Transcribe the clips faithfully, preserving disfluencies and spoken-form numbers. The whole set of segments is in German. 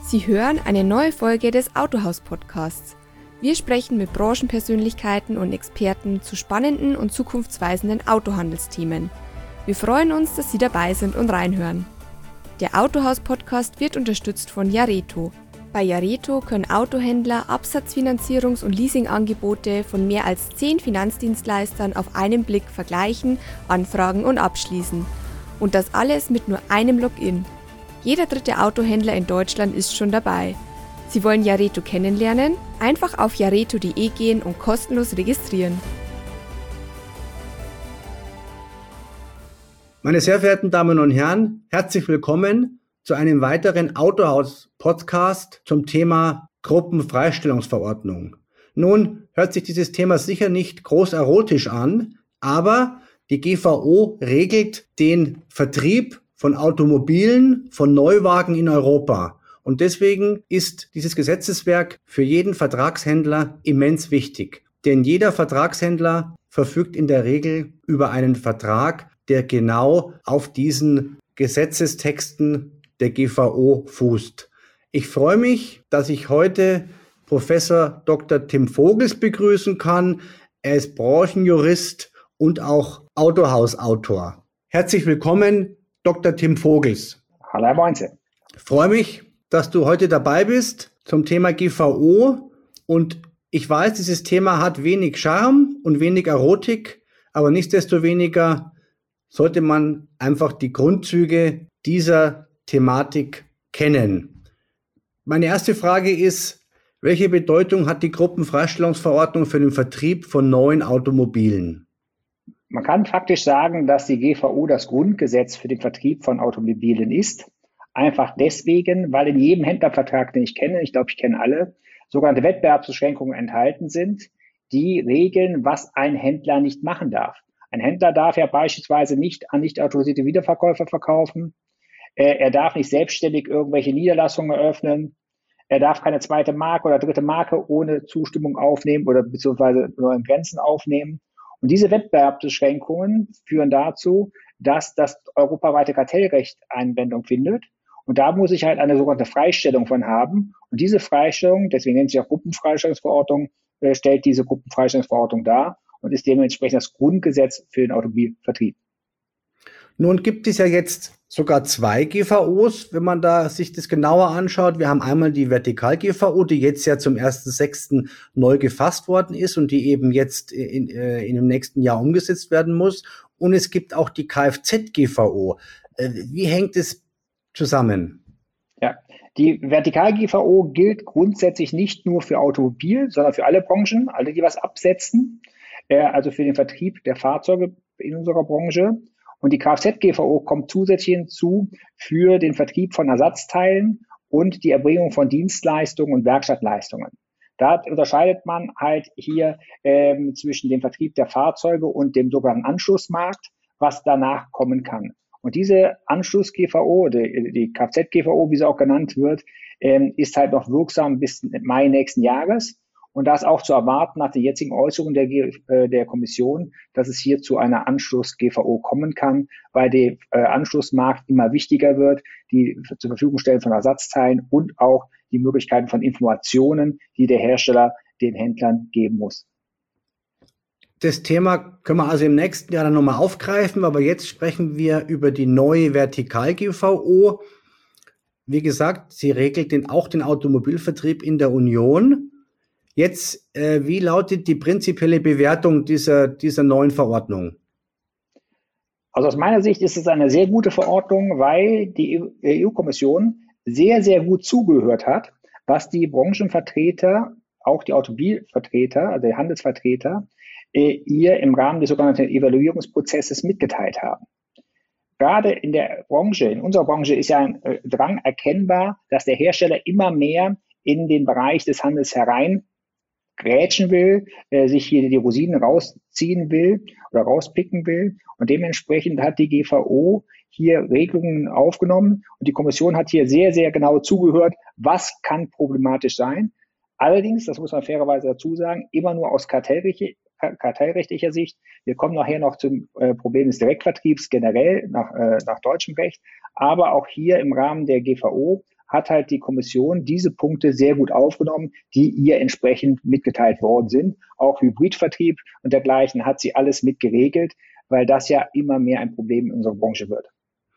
Sie hören eine neue Folge des Autohaus-Podcasts. Wir sprechen mit Branchenpersönlichkeiten und Experten zu spannenden und zukunftsweisenden Autohandelsthemen. Wir freuen uns, dass Sie dabei sind und reinhören. Der Autohaus-Podcast wird unterstützt von Jareto. Bei Jareto können Autohändler Absatzfinanzierungs- und Leasingangebote von mehr als zehn Finanzdienstleistern auf einen Blick vergleichen, anfragen und abschließen. Und das alles mit nur einem Login. Jeder dritte Autohändler in Deutschland ist schon dabei. Sie wollen Jareto kennenlernen? Einfach auf jareto punkt de gehen und kostenlos registrieren. Meine sehr verehrten Damen und Herren, herzlich willkommen zu einem weiteren Autohaus-Podcast zum Thema Gruppenfreistellungsverordnung. Nun hört sich dieses Thema sicher nicht groß erotisch an, aber die G V O regelt den Vertrieb von Automobilen, von Neuwagen in Europa. Und deswegen ist dieses Gesetzeswerk für jeden Vertragshändler immens wichtig. Denn jeder Vertragshändler verfügt in der Regel über einen Vertrag, der genau auf diesen Gesetzestexten der G V O fußt. Ich freue mich, dass ich heute Professor Doktor Tim Vogels begrüßen kann. Er ist Branchenjurist und auch Autohausautor. Herzlich willkommen, Doktor Tim Vogels. Hallo, Herr Boinze. Ich freue mich, dass du heute dabei bist zum Thema G V O. Und ich weiß, dieses Thema hat wenig Charme und wenig Erotik, aber nichtsdestoweniger sollte man einfach die Grundzüge dieser Thematik kennen. Meine erste Frage ist, welche Bedeutung hat die Gruppenfreistellungsverordnung für den Vertrieb von neuen Automobilen? Man kann faktisch sagen, dass die G V O das Grundgesetz für den Vertrieb von Automobilen ist. Einfach deswegen, weil in jedem Händlervertrag, den ich kenne, ich glaube, ich kenne alle, sogenannte Wettbewerbsbeschränkungen enthalten sind, die regeln, was ein Händler nicht machen darf. Ein Händler darf ja beispielsweise nicht an nicht autorisierte Wiederverkäufer verkaufen. Er darf nicht selbstständig irgendwelche Niederlassungen eröffnen. Er darf keine zweite Marke oder dritte Marke ohne Zustimmung aufnehmen oder beziehungsweise nur in Grenzen aufnehmen. Und diese Wettbewerbsbeschränkungen führen dazu, dass das europaweite Kartellrecht Anwendung findet. Und da muss ich halt eine sogenannte Freistellung von haben. Und diese Freistellung, deswegen nennt sich auch Gruppenfreistellungsverordnung, äh, stellt diese Gruppenfreistellungsverordnung dar und ist dementsprechend das Grundgesetz für den Automobilvertrieb. Nun gibt es ja jetzt sogar zwei G V Os, wenn man da sich das genauer anschaut. Wir haben einmal die Vertikal-G V O, die jetzt ja zum ersten sechsten neu gefasst worden ist und die eben jetzt in, äh, in dem nächsten Jahr umgesetzt werden muss. Und es gibt auch die Kfz-G V O. Äh, wie hängt es zusammen? Ja, die Vertikal-G V O gilt grundsätzlich nicht nur für Automobil, sondern für alle Branchen, alle, die was absetzen, äh, also für den Vertrieb der Fahrzeuge in unserer Branche. Und die Kfz-G V O kommt zusätzlich hinzu für den Vertrieb von Ersatzteilen und die Erbringung von Dienstleistungen und Werkstattleistungen. Da unterscheidet man halt hier ähm, zwischen dem Vertrieb der Fahrzeuge und dem sogenannten Anschlussmarkt, was danach kommen kann. Und diese Anschluss-G V O, die, die Kfz-G V O, wie sie auch genannt wird, ähm, ist halt noch wirksam bis Mai nächsten Jahres. Und da ist auch zu erwarten nach der jetzigen Äußerung der, äh, der Kommission, dass es hier zu einer Anschluss-G V O kommen kann, weil der äh, Anschlussmarkt immer wichtiger wird, die zur Verfügung stellen von Ersatzteilen und auch die Möglichkeiten von Informationen, die der Hersteller den Händlern geben muss. Das Thema können wir also im nächsten Jahr dann nochmal aufgreifen, aber jetzt sprechen wir über die neue Vertikal-G V O. Wie gesagt, sie regelt den, auch den Automobilvertrieb in der Union. Jetzt, äh, wie lautet die prinzipielle Bewertung dieser, dieser neuen Verordnung? Also aus meiner Sicht ist es eine sehr gute Verordnung, weil die E U-Kommission sehr, sehr gut zugehört hat, was die Branchenvertreter, auch die Automobilvertreter, also die Handelsvertreter, äh, ihr im Rahmen des sogenannten Evaluierungsprozesses mitgeteilt haben. Gerade in der Branche, in unserer Branche ist ja ein äh, Drang erkennbar, dass der Hersteller immer mehr in den Bereich des Handels herein grätschen will, äh, sich hier die Rosinen rausziehen will oder rauspicken will. Und dementsprechend hat die G V O hier Regelungen aufgenommen und die Kommission hat hier sehr, sehr genau zugehört, was kann problematisch sein. Allerdings, das muss man fairerweise dazu sagen, immer nur aus kartellrechtlicher, kartellrechtlicher Sicht. Wir kommen nachher noch zum äh, Problem des Direktvertriebs generell nach, äh, nach deutschem Recht, aber auch hier im Rahmen der G V O hat halt die Kommission diese Punkte sehr gut aufgenommen, die ihr entsprechend mitgeteilt worden sind. Auch Hybridvertrieb und dergleichen hat sie alles mit geregelt, weil das ja immer mehr ein Problem in unserer Branche wird.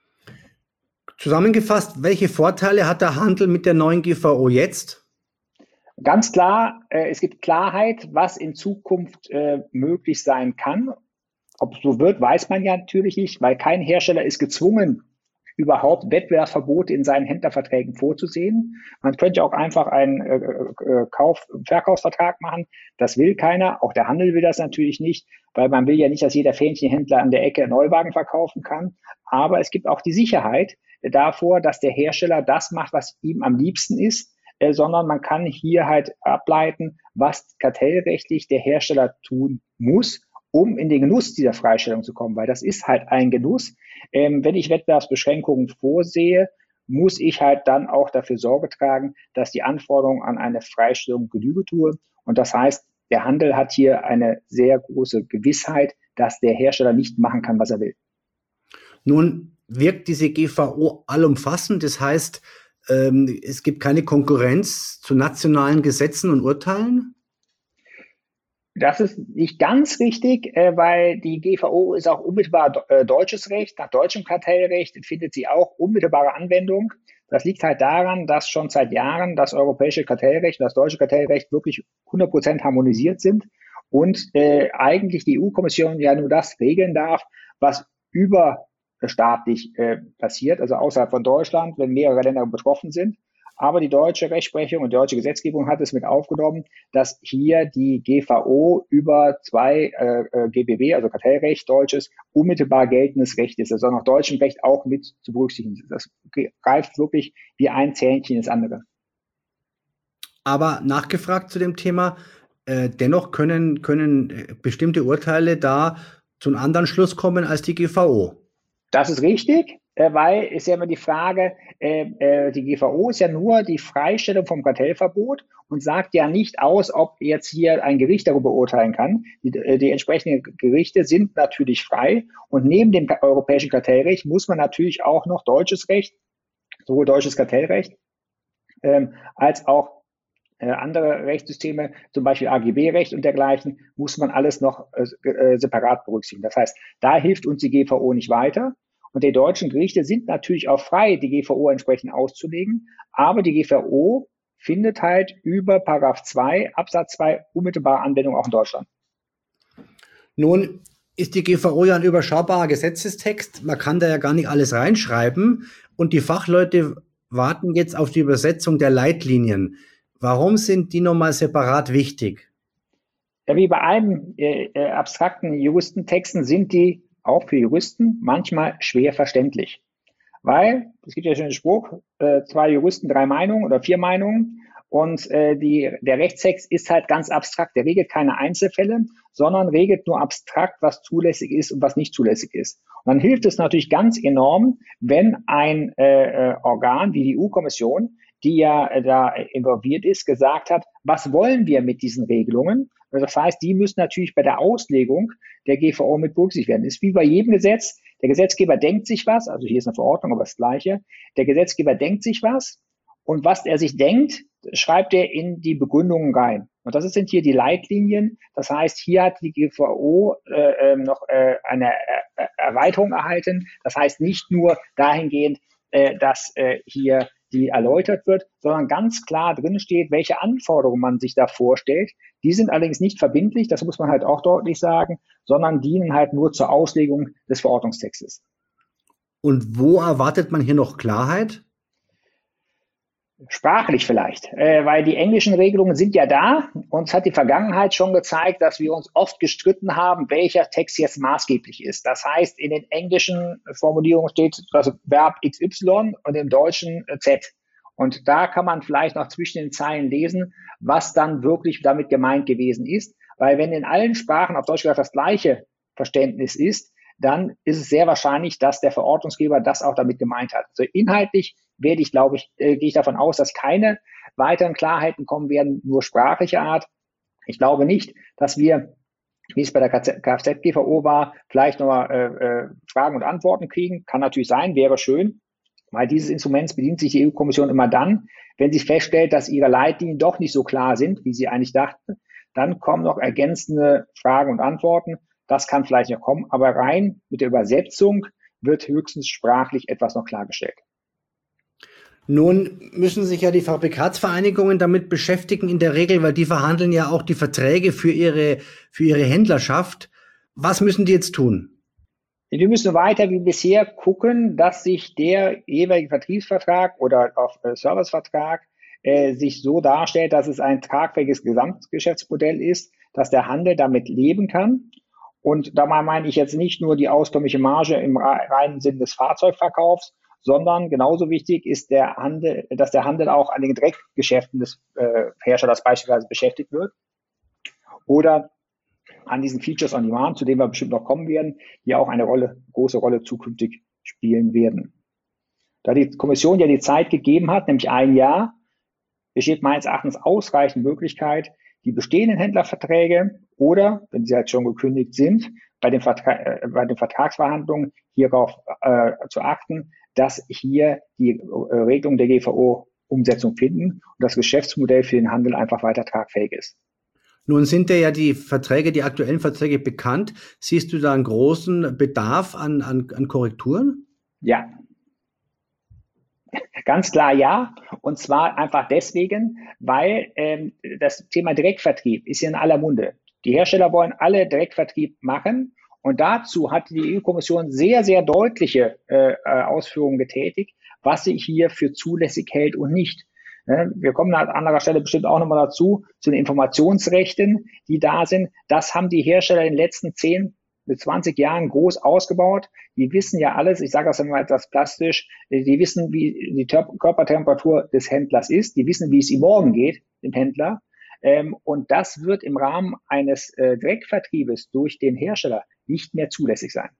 Zusammengefasst, welche Vorteile hat der Handel mit der neuen G V O jetzt? Ganz klar, äh, es gibt Klarheit, was in Zukunft äh, möglich sein kann. Ob es so wird, weiß man ja natürlich nicht, weil kein Hersteller ist gezwungen, überhaupt Wettbewerbsverbote in seinen Händlerverträgen vorzusehen. Man könnte auch einfach einen äh, äh, Kauf- Verkaufsvertrag machen. Das will keiner. Auch der Handel will das natürlich nicht, weil man will ja nicht, dass jeder Fähnchenhändler an der Ecke Neuwagen verkaufen kann. Aber es gibt auch die Sicherheit davor, dass der Hersteller das macht, was ihm am liebsten ist, äh, sondern man kann hier halt ableiten, was kartellrechtlich der Hersteller tun muss, um in den Genuss dieser Freistellung zu kommen, weil das ist halt ein Genuss. Ähm, wenn ich Wettbewerbsbeschränkungen vorsehe, muss ich halt dann auch dafür Sorge tragen, dass die Anforderungen an eine Freistellung Genüge tue. Und das heißt, der Handel hat hier eine sehr große Gewissheit, dass der Hersteller nicht machen kann, was er will. Nun wirkt diese G V O allumfassend, das heißt, ähm, es gibt keine Konkurrenz zu nationalen Gesetzen und Urteilen? Das ist nicht ganz richtig, äh, weil die G V O ist auch unmittelbar äh, deutsches Recht. Nach deutschem Kartellrecht findet sie auch unmittelbare Anwendung. Das liegt halt daran, dass schon seit Jahren das europäische Kartellrecht und das deutsche Kartellrecht wirklich hundert Prozent harmonisiert sind und äh, eigentlich die E U-Kommission ja nur das regeln darf, was überstaatlich äh, passiert, also außerhalb von Deutschland, wenn mehrere Länder betroffen sind. Aber die deutsche Rechtsprechung und die deutsche Gesetzgebung hat es mit aufgenommen, dass hier die G V O über zwei äh, G B B, also Kartellrecht deutsches, unmittelbar geltendes Recht ist, also nach deutschem Recht auch mit zu berücksichtigen. Das greift wirklich wie ein Zähnchen ins andere. Aber nachgefragt zu dem Thema, äh, dennoch können, können bestimmte Urteile da zu einem anderen Schluss kommen als die G V O. Das ist richtig, weil ist ja immer die Frage, äh, die G V O ist ja nur die Freistellung vom Kartellverbot und sagt ja nicht aus, ob jetzt hier ein Gericht darüber urteilen kann. Die, die entsprechenden Gerichte sind natürlich frei und neben dem europäischen Kartellrecht muss man natürlich auch noch deutsches Recht, sowohl deutsches Kartellrecht ähm, als auch äh, andere Rechtssysteme, zum Beispiel A G B-Recht und dergleichen, muss man alles noch äh, separat berücksichtigen. Das heißt, da hilft uns die G V O nicht weiter. Und die deutschen Gerichte sind natürlich auch frei, die G V O entsprechend auszulegen. Aber die G V O findet halt über Paragraph zwei Absatz zwei unmittelbare Anwendung auch in Deutschland. Nun ist die G V O ja ein überschaubarer Gesetzestext. Man kann da ja gar nicht alles reinschreiben. Und die Fachleute warten jetzt auf die Übersetzung der Leitlinien. Warum sind die nochmal separat wichtig? Ja, wie bei allen äh, abstrakten Juristentexten sind die auch für Juristen manchmal schwer verständlich. Weil, es gibt ja schon einen Spruch, äh, zwei Juristen, drei Meinungen oder vier Meinungen. Und äh, die, der Rechtstext ist halt ganz abstrakt. Der regelt keine Einzelfälle, sondern regelt nur abstrakt, was zulässig ist und was nicht zulässig ist. Und dann hilft es natürlich ganz enorm, wenn ein äh, Organ wie die E U-Kommission, die ja äh, da involviert ist, gesagt hat, was wollen wir mit diesen Regelungen? Das heißt, die müssen natürlich bei der Auslegung der G V O mit berücksichtigt werden. Das ist wie bei jedem Gesetz. Der Gesetzgeber denkt sich was, also hier ist eine Verordnung, aber das Gleiche. Der Gesetzgeber denkt sich was und was er sich denkt, schreibt er in die Begründungen rein. Und das sind hier die Leitlinien. Das heißt, hier hat die G V O äh, noch äh, eine äh, Erweiterung erhalten. Das heißt nicht nur dahingehend, äh, dass äh, hier die erläutert wird, sondern ganz klar drin steht, welche Anforderungen man sich da vorstellt. Die sind allerdings nicht verbindlich, das muss man halt auch deutlich sagen, sondern dienen halt nur zur Auslegung des Verordnungstextes. Und wo erwartet man hier noch Klarheit? Sprachlich vielleicht, äh, weil die englischen Regelungen sind ja da. Uns hat die Vergangenheit schon gezeigt, dass wir uns oft gestritten haben, welcher Text jetzt maßgeblich ist. Das heißt, in den englischen Formulierungen steht das Verb X Y und im Deutschen Z. Und da kann man vielleicht noch zwischen den Zeilen lesen, was dann wirklich damit gemeint gewesen ist. Weil wenn in allen Sprachen auf Deutsch gesagt das gleiche Verständnis ist, dann ist es sehr wahrscheinlich, dass der Verordnungsgeber das auch damit gemeint hat. Also inhaltlich werde ich, glaube ich, äh, gehe ich davon aus, dass keine weiteren Klarheiten kommen werden, nur sprachlicher Art. Ich glaube nicht, dass wir, wie es bei der Kfz-G V O war, vielleicht noch mal äh, äh, Fragen und Antworten kriegen. Kann natürlich sein, wäre schön. Weil dieses Instruments bedient sich die E U-Kommission immer dann, wenn sie feststellt, dass ihre Leitlinien doch nicht so klar sind, wie sie eigentlich dachten. Dann kommen noch ergänzende Fragen und Antworten. Das kann vielleicht noch kommen, aber rein mit der Übersetzung wird höchstens sprachlich etwas noch klargestellt. Nun müssen sich ja die Fabrikatsvereinigungen damit beschäftigen in der Regel, weil die verhandeln ja auch die Verträge für ihre, für ihre Händlerschaft. Was müssen die jetzt tun? Wir müssen weiter wie bisher gucken, dass sich der jeweilige Vertriebsvertrag oder auch äh, Servicevertrag äh, sich so darstellt, dass es ein tragfähiges Gesamtgeschäftsmodell ist, dass der Handel damit leben kann. Und dabei meine ich jetzt nicht nur die auskömmliche Marge im reinen Sinn des Fahrzeugverkaufs, sondern genauso wichtig ist der Handel, dass der Handel auch an den Direktgeschäften des äh, Herstellers beispielsweise beschäftigt wird oder an diesen Features on Demand, zu denen wir bestimmt noch kommen werden, die auch eine Rolle, große Rolle zukünftig spielen werden. Da die Kommission ja die Zeit gegeben hat, nämlich ein Jahr, besteht meines Erachtens ausreichend Möglichkeit, die bestehenden Händlerverträge oder, wenn sie halt schon gekündigt sind, bei den, Vertra- äh, bei den Vertragsverhandlungen hierauf äh, zu achten, dass hier die äh, Regelungen der G V O-Umsetzung finden und das Geschäftsmodell für den Handel einfach weiter tragfähig ist. Nun sind ja die Verträge, die aktuellen Verträge bekannt. Siehst du da einen großen Bedarf an, an, an Korrekturen? Ja. Ganz klar ja. Und zwar einfach deswegen, weil ähm, das Thema Direktvertrieb ist ja in aller Munde. Die Hersteller wollen alle Direktvertrieb machen. Und dazu hat die E U-Kommission sehr, sehr deutliche äh, Ausführungen getätigt, was sie hier für zulässig hält und nicht. Wir kommen an anderer Stelle bestimmt auch nochmal dazu, zu den Informationsrechten, die da sind. Das haben die Hersteller in den letzten zehn bis zwanzig Jahren groß ausgebaut. Die wissen ja alles, ich sage das immer etwas plastisch, die wissen, wie die Körpertemperatur des Händlers ist, die wissen, wie es ihm morgen geht, dem Händler. Und das wird im Rahmen eines Direktvertriebes durch den Hersteller nicht mehr zulässig sein.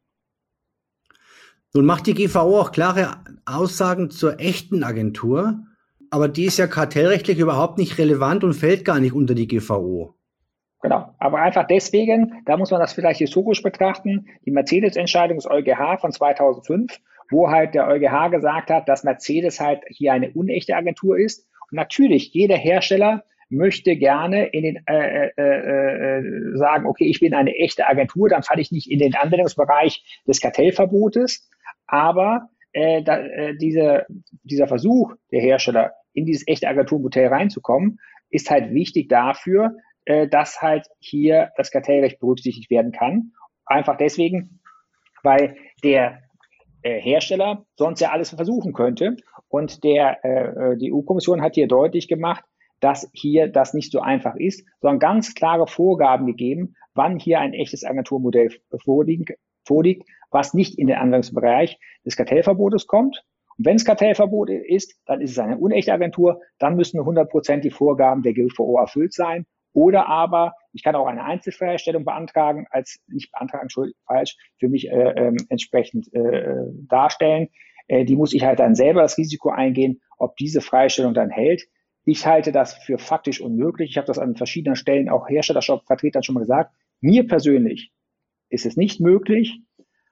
Nun macht die G V O auch klare Aussagen zur echten Agentur. Aber die ist ja kartellrechtlich überhaupt nicht relevant und fällt gar nicht unter die G V O. Genau, aber einfach deswegen, da muss man das vielleicht historisch betrachten, die Mercedes-Entscheidung des EuGH von zweitausendfünf, wo halt der EuGH gesagt hat, dass Mercedes halt hier eine unechte Agentur ist. Und natürlich, jeder Hersteller möchte gerne in den äh, äh, äh, sagen, okay, ich bin eine echte Agentur, dann falle ich nicht in den Anwendungsbereich des Kartellverbotes, aber äh, da, äh, diese, dieser Versuch der Hersteller, in dieses echte Agenturmodell reinzukommen, ist halt wichtig dafür, äh, dass halt hier das Kartellrecht berücksichtigt werden kann. Einfach deswegen, weil der äh, Hersteller sonst ja alles versuchen könnte. Und der, äh, die E U-Kommission hat hier deutlich gemacht, dass hier das nicht so einfach ist, sondern ganz klare Vorgaben gegeben, wann hier ein echtes Agenturmodell vorliegt, vorliegt was nicht in den Anwendungsbereich des Kartellverbotes kommt. Und wenn es Kartellverbot ist, dann ist es eine unechte Agentur, dann müssen hundert Prozent die Vorgaben der G V O erfüllt sein. Oder aber, ich kann auch eine Einzelfreistellung beantragen, als nicht beantragen, Entschuldigung, falsch, für mich äh, äh, entsprechend äh, darstellen. Äh, die muss ich halt dann selber das Risiko eingehen, ob diese Freistellung dann hält. Ich halte das für faktisch unmöglich. Ich habe das an verschiedenen Stellen auch Herstellervertretern schon mal gesagt. Mir persönlich ist es nicht möglich,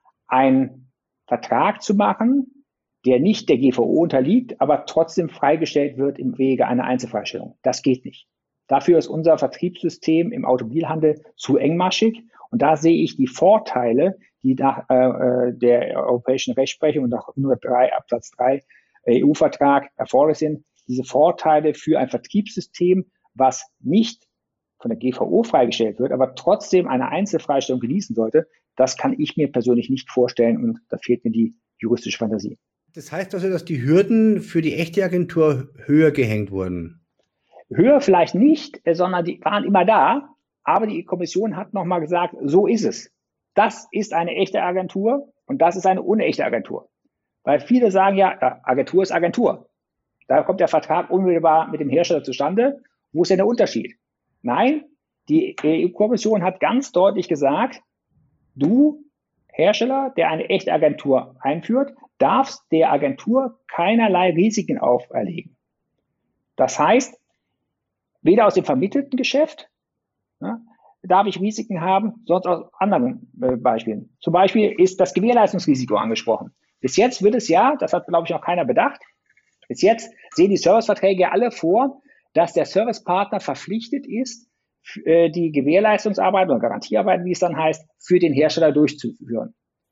einen Vertrag zu machen, der nicht der G V O unterliegt, aber trotzdem freigestellt wird im Wege einer Einzelfreistellung. Das geht nicht. Dafür ist unser Vertriebssystem im Automobilhandel zu engmaschig. Und da sehe ich die Vorteile, die nach äh, der europäischen Rechtsprechung und nach hundertdrei Absatz drei E U-Vertrag erforderlich sind. Diese Vorteile für ein Vertriebssystem, was nicht von der G V O freigestellt wird, aber trotzdem eine Einzelfreistellung genießen sollte, das kann ich mir persönlich nicht vorstellen und da fehlt mir die juristische Fantasie. Das heißt also, dass die Hürden für die echte Agentur höher gehängt wurden? Höher vielleicht nicht, sondern die waren immer da, aber die Kommission hat nochmal gesagt, so ist es. Das ist eine echte Agentur und das ist eine unechte Agentur. Weil viele sagen ja, Agentur ist Agentur. Da kommt der Vertrag unmittelbar mit dem Hersteller zustande. Wo ist denn der Unterschied? Nein, die E U-Kommission hat ganz deutlich gesagt, du, Hersteller, der eine echte Agentur einführt, darfst der Agentur keinerlei Risiken auferlegen. Das heißt, weder aus dem vermittelten Geschäft ja, darf ich Risiken haben, sonst aus anderen äh, Beispielen. Zum Beispiel ist das Gewährleistungsrisiko angesprochen. Bis jetzt wird es ja, das hat, glaube ich, noch keiner bedacht, bis jetzt sehen die Serviceverträge ja alle vor, dass der Servicepartner verpflichtet ist, die Gewährleistungsarbeit oder Garantiearbeit, wie es dann heißt, für den Hersteller durchzuführen.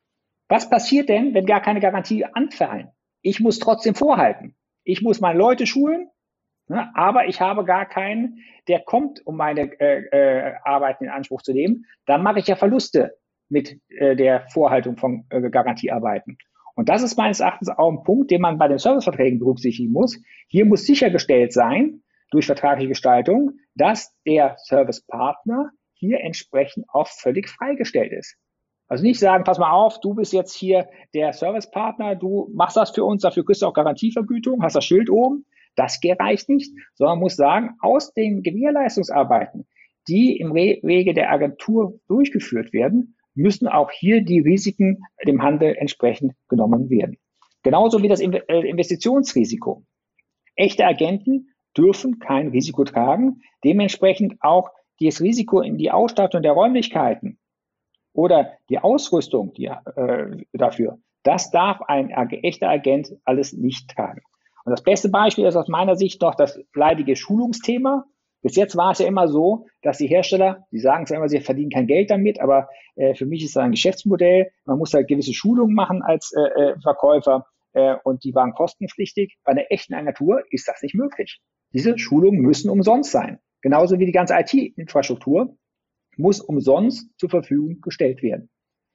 Was passiert denn, wenn gar keine Garantie anfallen? Ich muss trotzdem vorhalten. Ich muss meine Leute schulen, ne, aber ich habe gar keinen, der kommt, um meine äh, äh, Arbeiten in Anspruch zu nehmen. Dann mache ich ja Verluste mit äh, der Vorhaltung von äh, Garantiearbeiten. Und das ist meines Erachtens auch ein Punkt, den man bei den Serviceverträgen berücksichtigen muss. Hier muss sichergestellt sein, durch vertragliche Gestaltung, dass der Servicepartner hier entsprechend auch völlig freigestellt ist. Also nicht sagen, pass mal auf, du bist jetzt hier der Servicepartner, du machst das für uns, dafür kriegst du auch Garantievergütung, hast das Schild oben. Das reicht nicht, sondern muss sagen, aus den Gewährleistungsarbeiten, die im Wege der Agentur durchgeführt werden, müssen auch hier die Risiken dem Handel entsprechend genommen werden. Genauso wie das Investitionsrisiko. Echte Agenten dürfen kein Risiko tragen, dementsprechend auch das Risiko in die Ausstattung der Räumlichkeiten oder die Ausrüstung die, äh, dafür, das darf ein echter Agent alles nicht tragen. Und das beste Beispiel ist aus meiner Sicht noch das leidige Schulungsthema. Bis jetzt war es ja immer so, dass die Hersteller, die sagen zwar immer, sie verdienen kein Geld damit, aber äh, für mich ist das ein Geschäftsmodell. Man muss halt gewisse Schulungen machen als äh, Verkäufer äh, und die waren kostenpflichtig. Bei einer echten Agentur ist das nicht möglich. Diese Schulungen müssen umsonst sein. Genauso wie die ganze I T-Infrastruktur muss umsonst zur Verfügung gestellt werden.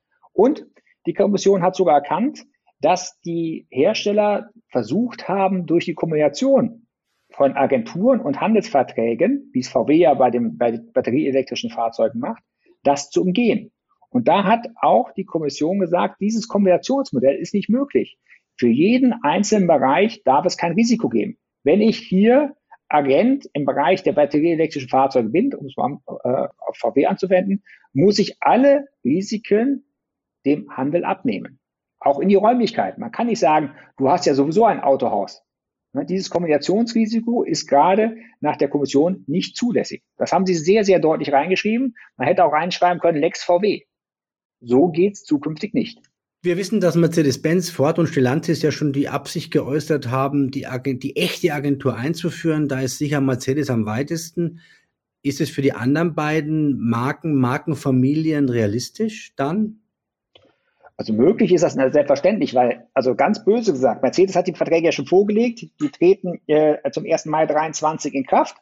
Und die Kommission hat sogar erkannt, dass die Hersteller versucht haben, durch die Kombination von Agenturen und Handelsverträgen, wie es V W ja bei den bei batterieelektrischen Fahrzeugen macht, das zu umgehen. Und da hat auch die Kommission gesagt, dieses Kombinationsmodell ist nicht möglich. Für jeden einzelnen Bereich darf es kein Risiko geben. Wenn ich hier Agent im Bereich der batterieelektrischen Fahrzeuge bin, um es mal äh, auf V W anzuwenden, muss ich alle Risiken dem Handel abnehmen. Auch in die Räumlichkeiten. Man kann nicht sagen, du hast ja sowieso ein Autohaus. Ne, dieses Kombinationsrisiko ist gerade nach der Kommission nicht zulässig. Das haben sie sehr, sehr deutlich reingeschrieben. Man hätte auch reinschreiben können, Lex V W. So geht's zukünftig nicht. Wir wissen, dass Mercedes-Benz, Ford und Stellantis ja schon die Absicht geäußert haben, die, Agent, die echte Agentur einzuführen. Da ist sicher Mercedes am weitesten. Ist es für die anderen beiden Marken, Markenfamilien realistisch dann? Also möglich ist das selbstverständlich, weil, also ganz böse gesagt, Mercedes hat die Verträge ja schon vorgelegt, die treten äh, zum ersten Mai dreiundzwanzig in Kraft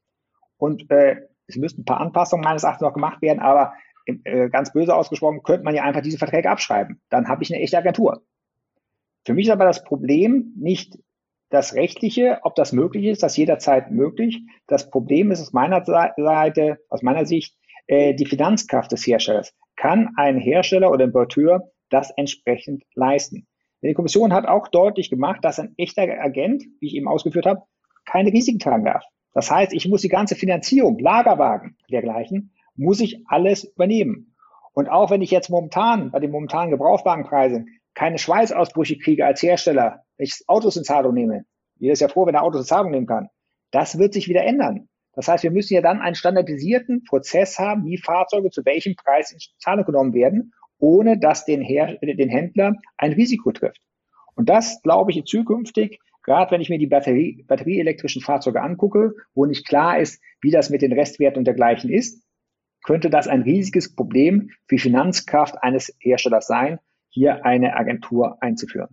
und äh, es müssten ein paar Anpassungen meines Erachtens noch gemacht werden, aber äh, ganz böse ausgesprochen, könnte man ja einfach diese Verträge abschreiben. Dann habe ich eine echte Agentur. Für mich ist aber das Problem nicht das Rechtliche, ob das möglich ist, das ist jederzeit möglich. Das Problem ist aus meiner Seite, aus meiner Sicht, äh, die Finanzkraft des Herstellers. Kann ein Hersteller oder Importeur das entsprechend leisten? Die Kommission hat auch deutlich gemacht, dass ein echter Agent, wie ich eben ausgeführt habe, keine Risiken tragen darf. Das heißt, ich muss die ganze Finanzierung, Lagerwagen, dergleichen, muss ich alles übernehmen. Und auch wenn ich jetzt momentan, bei den momentanen Gebrauchtwagenpreisen, keine Schweißausbrüche kriege als Hersteller, wenn ich Autos in Zahlung nehme, jeder ist ja froh, wenn er Autos in Zahlung nehmen kann, das wird sich wieder ändern. Das heißt, wir müssen ja dann einen standardisierten Prozess haben, wie Fahrzeuge zu welchem Preis in Zahlung genommen werden, ohne dass den, Her- den Händler ein Risiko trifft. Und das, glaube ich, zukünftig, gerade wenn ich mir die Batterie, batterieelektrischen Fahrzeuge angucke, wo nicht klar ist, wie das mit den Restwerten und dergleichen ist, könnte das ein riesiges Problem für die Finanzkraft eines Herstellers sein, hier eine Agentur einzuführen.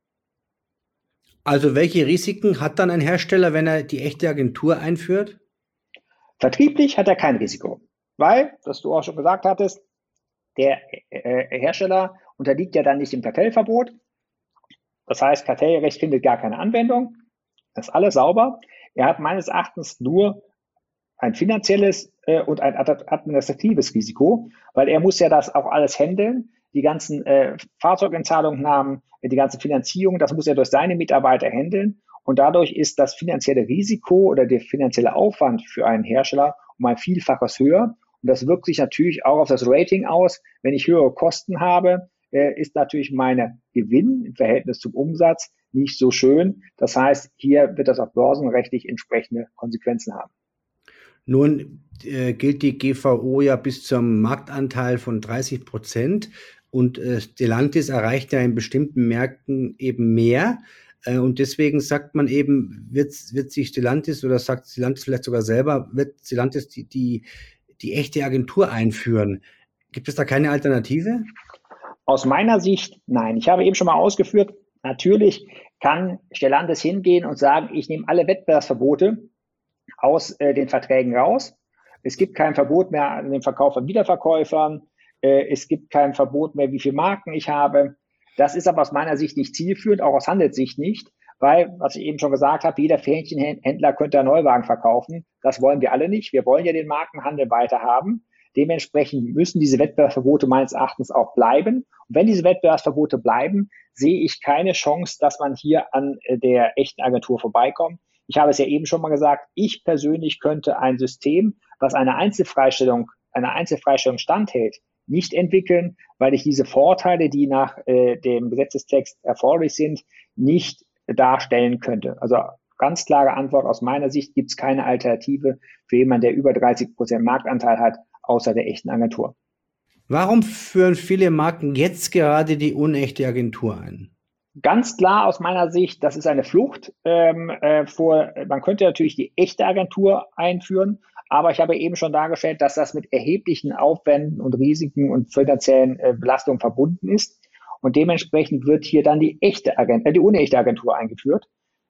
Also welche Risiken hat dann ein Hersteller, wenn er die echte Agentur einführt? Vertrieblich hat er kein Risiko, weil, das du auch schon gesagt hattest, der äh, Hersteller unterliegt ja dann nicht dem Kartellverbot. Das heißt, Kartellrecht findet gar keine Anwendung. Das ist alles sauber. Er hat meines Erachtens nur ein finanzielles äh, und ein administratives Risiko, weil er muss ja das auch alles handeln. Die ganzen äh, Fahrzeugentzahlungsnahmen, die ganze Finanzierung, das muss er durch seine Mitarbeiter handeln. Und dadurch ist das finanzielle Risiko oder der finanzielle Aufwand für einen Hersteller um ein Vielfaches höher. Und das wirkt sich natürlich auch auf das Rating aus. Wenn ich höhere Kosten habe, äh, ist natürlich mein Gewinn im Verhältnis zum Umsatz nicht so schön. Das heißt, hier wird das auch börsenrechtlich entsprechende Konsequenzen haben. Nun äh, gilt die G V O ja bis zum Marktanteil von dreißig Prozent. Und äh, Stellantis erreicht ja in bestimmten Märkten eben mehr. Äh, und deswegen sagt man eben, wird, wird sich Stellantis oder sagt Stellantis vielleicht sogar selber, wird Stellantis die, die, die echte Agentur einführen. Gibt es da keine Alternative? Aus meiner Sicht nein. Ich habe eben schon mal ausgeführt, natürlich kann Stellantis hingehen und sagen, ich nehme alle Wettbewerbsverbote aus äh, den Verträgen raus. Es gibt kein Verbot mehr an den Verkauf von Wiederverkäufern. Äh, es gibt kein Verbot mehr, wie viele Marken ich habe. Das ist aber aus meiner Sicht nicht zielführend, auch aus Handelssicht nicht, weil, was ich eben schon gesagt habe, jeder Fähnchenhändler könnte einen Neuwagen verkaufen. Das wollen wir alle nicht. Wir wollen ja den Markenhandel weiter haben. Dementsprechend müssen diese Wettbewerbsverbote meines Erachtens auch bleiben. Und wenn diese Wettbewerbsverbote bleiben, sehe ich keine Chance, dass man hier an der echten Agentur vorbeikommt. Ich habe es ja eben schon mal gesagt, ich persönlich könnte ein System, was eine Einzelfreistellung, eine Einzelfreistellung standhält, nicht entwickeln, weil ich diese Vorteile, die nach äh, dem Gesetzestext erforderlich sind, nicht darstellen könnte. Also ganz klare Antwort aus meiner Sicht, gibt es keine Alternative für jemanden, der über dreißig Prozent Marktanteil hat, außer der echten Agentur. Warum führen viele Marken jetzt gerade die unechte Agentur ein? Ganz klar aus meiner Sicht, das ist eine Flucht ähm, äh, vor, man könnte natürlich die echte Agentur einführen, aber ich habe eben schon dargestellt, dass das mit erheblichen Aufwänden und Risiken und finanziellen äh, Belastungen verbunden ist. Und dementsprechend wird hier dann die echte Agentur, äh, die unechte Agentur eingeführt.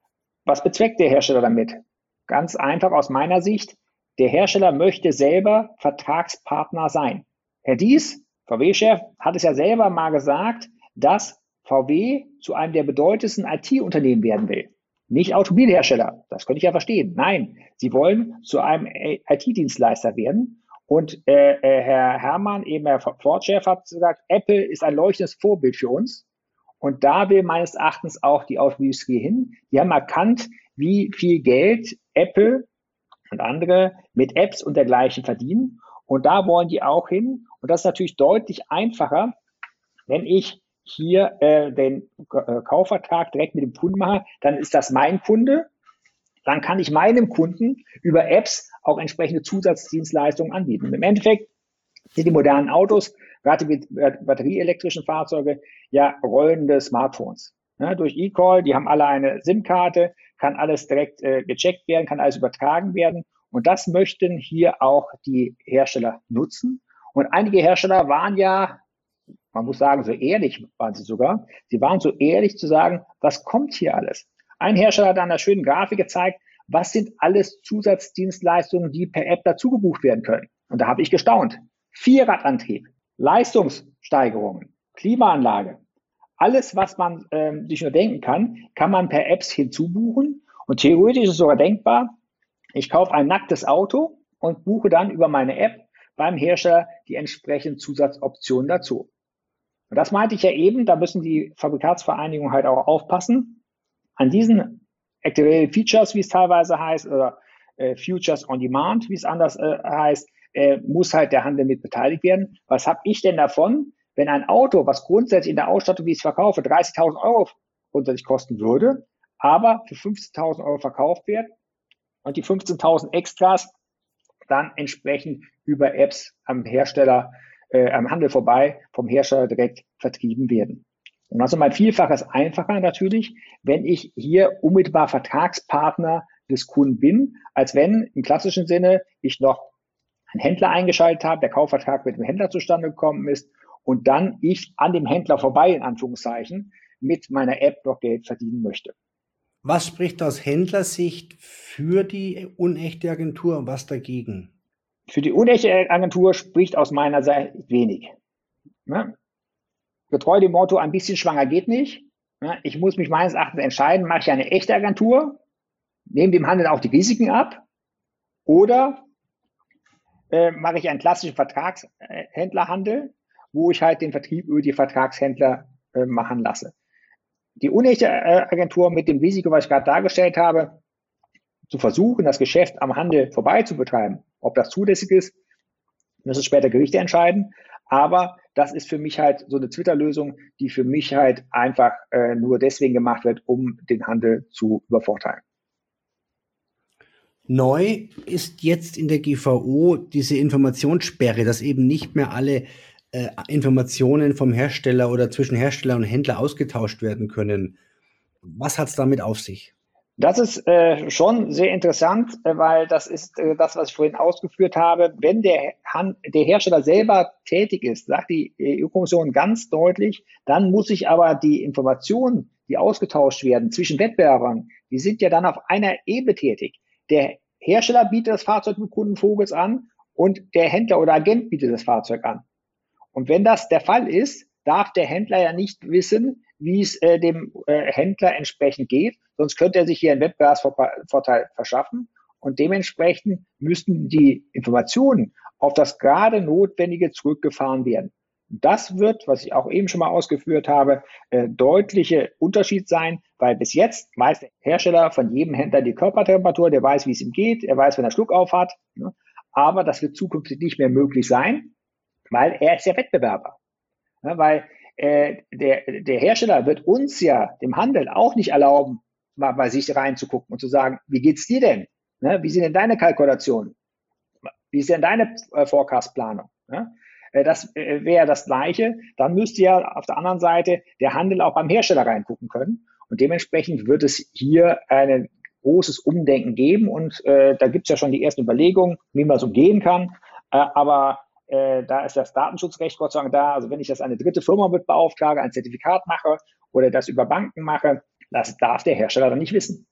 Was bezweckt der Hersteller damit? Ganz einfach aus meiner Sicht, der Hersteller möchte selber Vertragspartner sein. Herr Dies, V W-Chef, hat es ja selber mal gesagt, dass V W zu einem der bedeutendsten I T-Unternehmen werden will. Nicht Automobilhersteller, das könnte ich ja verstehen. Nein, sie wollen zu einem I T-Dienstleister werden. Und äh, äh, Herr Herrmann, eben Herr Ford-Chef, hat gesagt, Apple ist ein leuchtendes Vorbild für uns. Und da will meines Erachtens auch die Automobilindustrie hin. Die haben erkannt, wie viel Geld Apple und andere mit Apps und dergleichen verdienen. Und da wollen die auch hin. Und das ist natürlich deutlich einfacher, wenn ich hier äh, den äh, Kaufvertrag direkt mit dem Kunden mache, dann ist das mein Kunde. Dann kann ich meinem Kunden über Apps auch entsprechende Zusatzdienstleistungen anbieten. Und im Endeffekt sind die modernen Autos, gerade die batterieelektrischen Fahrzeuge, ja rollende Smartphones. Ja, durch eCall, die haben alle eine SIM-Karte, kann alles direkt äh, gecheckt werden, kann alles übertragen werden. Und das möchten hier auch die Hersteller nutzen. Und einige Hersteller waren ja, man muss sagen, so ehrlich waren sie sogar. Sie waren so ehrlich zu sagen, was kommt hier alles? Ein Hersteller hat an einer schönen Grafik gezeigt, was sind alles Zusatzdienstleistungen, die per App dazu gebucht werden können. Und da habe ich gestaunt. Vierradantrieb, Leistungssteigerungen, Klimaanlage. Alles, was man ähm, sich nur denken kann, kann man per Apps hinzubuchen. Und theoretisch ist es sogar denkbar, ich kaufe ein nacktes Auto und buche dann über meine App beim Hersteller die entsprechenden Zusatzoptionen dazu. Und das meinte ich ja eben, da müssen die Fabrikatsvereinigungen halt auch aufpassen. An diesen Actual Features, wie es teilweise heißt, oder äh, Futures on Demand, wie es anders äh, heißt, äh, muss halt der Handel mit beteiligt werden. Was habe ich denn davon, wenn ein Auto, was grundsätzlich in der Ausstattung, wie ich es verkaufe, dreißigtausend Euro grundsätzlich kosten würde, aber für fünfzehntausend Euro verkauft wird und die fünfzehntausend Extras dann entsprechend über Apps am Hersteller, äh, am Handel vorbei, vom Hersteller direkt vertrieben werden. Und also mein Vielfaches einfacher natürlich, wenn ich hier unmittelbar Vertragspartner des Kunden bin, als wenn im klassischen Sinne ich noch einen Händler eingeschaltet habe, der Kaufvertrag mit dem Händler zustande gekommen ist und dann ich an dem Händler vorbei, in Anführungszeichen, mit meiner App noch Geld verdienen möchte. Was spricht aus Händlersicht für die unechte Agentur und was dagegen? Für die unechte Agentur spricht aus meiner Seite wenig. Ne? Getreu dem Motto, ein bisschen schwanger geht nicht. Ne? Ich muss mich meines Erachtens entscheiden, mache ich eine echte Agentur, nehme dem Handel auch die Risiken ab oder äh, mache ich einen klassischen Vertragshändlerhandel, wo ich halt den Vertrieb über die Vertragshändler äh, machen lasse. Die unechte äh, Agentur mit dem Risiko, was ich gerade dargestellt habe, zu versuchen, das Geschäft am Handel vorbei zu betreiben, ob das zulässig ist, müssen später Gerichte entscheiden. Aber das ist für mich halt so eine Twitter-Lösung, die für mich halt einfach äh, nur deswegen gemacht wird, um den Handel zu übervorteilen. Neu ist jetzt in der G V O diese Informationssperre, dass eben nicht mehr alle äh, Informationen vom Hersteller oder zwischen Hersteller und Händler ausgetauscht werden können. Was hat es damit auf sich? Das ist äh, schon sehr interessant, äh, weil das ist äh, das, was ich vorhin ausgeführt habe. Wenn der, Han der Hersteller selber tätig ist, sagt die E U-Kommission ganz deutlich, dann muss sich aber die Informationen, die ausgetauscht werden zwischen Wettbewerbern, die sind ja dann auf einer Ebene tätig. Der Hersteller bietet das Fahrzeug mit Kundenvogels an und der Händler oder Agent bietet das Fahrzeug an. Und wenn das der Fall ist, darf der Händler ja nicht wissen, wie es äh, dem äh, Händler entsprechend geht, sonst könnte er sich hier einen Wettbewerbsvorteil verschaffen und dementsprechend müssten die Informationen auf das gerade Notwendige zurückgefahren werden. Das wird, was ich auch eben schon mal ausgeführt habe, äh, deutliche Unterschied sein, weil bis jetzt weiß der Hersteller von jedem Händler die Körpertemperatur, der weiß, wie es ihm geht, er weiß, wenn er Schluck auf hat, ne? Aber das wird zukünftig nicht mehr möglich sein, weil er ist ja Wettbewerber. Ja, weil äh, der, der Hersteller wird uns ja, dem Handel, auch nicht erlauben, mal bei sich reinzugucken und zu sagen, wie geht's dir denn? Ne? Wie sind denn deine Kalkulationen? Wie ist denn deine äh, Forecast-Planung? Ne? Äh, das äh, wäre das Gleiche. Dann müsste ja auf der anderen Seite der Handel auch beim Hersteller reingucken können. Und dementsprechend wird es hier ein großes Umdenken geben. Und äh, da gibt es ja schon die ersten Überlegungen, wie man so gehen kann. Äh, aber Äh, da ist das Datenschutzrecht Gott sei Dank da. Also wenn ich das eine dritte Firma mit beauftrage, ein Zertifikat mache oder das über Banken mache, das darf der Hersteller dann nicht wissen.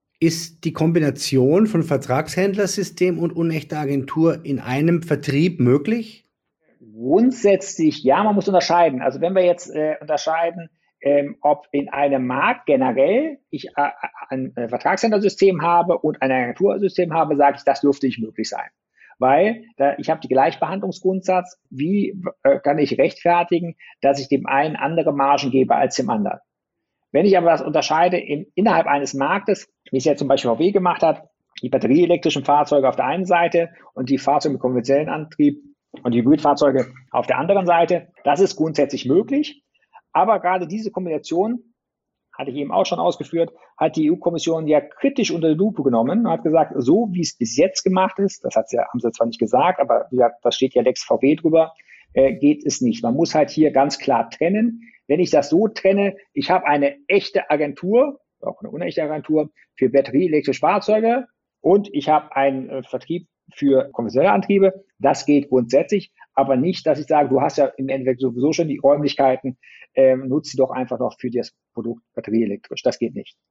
Ist die Kombination von Vertragshändlersystem und unechter Agentur in einem Vertrieb möglich? Grundsätzlich, ja, man muss unterscheiden. Also wenn wir jetzt äh, unterscheiden, ähm, ob in einem Markt generell ich äh, ein äh, Vertragshändlersystem habe und ein Agentursystem habe, sage ich, das dürfte nicht möglich sein. Weil da, ich habe die Gleichbehandlungsgrundsatz, wie äh, kann ich rechtfertigen, dass ich dem einen andere Margen gebe als dem anderen. Wenn ich aber das unterscheide in, innerhalb eines Marktes, wie es ja zum Beispiel V W gemacht hat, die batterieelektrischen Fahrzeuge auf der einen Seite und die Fahrzeuge mit konventionellen Antrieb und die Hybridfahrzeuge auf der anderen Seite, das ist grundsätzlich möglich. Aber gerade diese Kombination, hatte ich eben auch schon ausgeführt, hat die E U-Kommission ja kritisch unter die Lupe genommen und hat gesagt, so wie es bis jetzt gemacht ist, das hat sie, haben sie zwar nicht gesagt, aber wie gesagt, das steht ja Lex V W drüber, äh, geht es nicht. Man muss halt hier ganz klar trennen. Wenn ich das so trenne, ich habe eine echte Agentur, auch eine unechte Agentur für batterieelektrische Fahrzeuge und ich habe einen äh, Vertrieb für konventionelle Antriebe, das geht grundsätzlich, aber nicht, dass ich sage, du hast ja im Endeffekt sowieso schon die Räumlichkeiten, ähm, nutze sie doch einfach noch für das Produkt batterieelektrisch. Das geht nicht.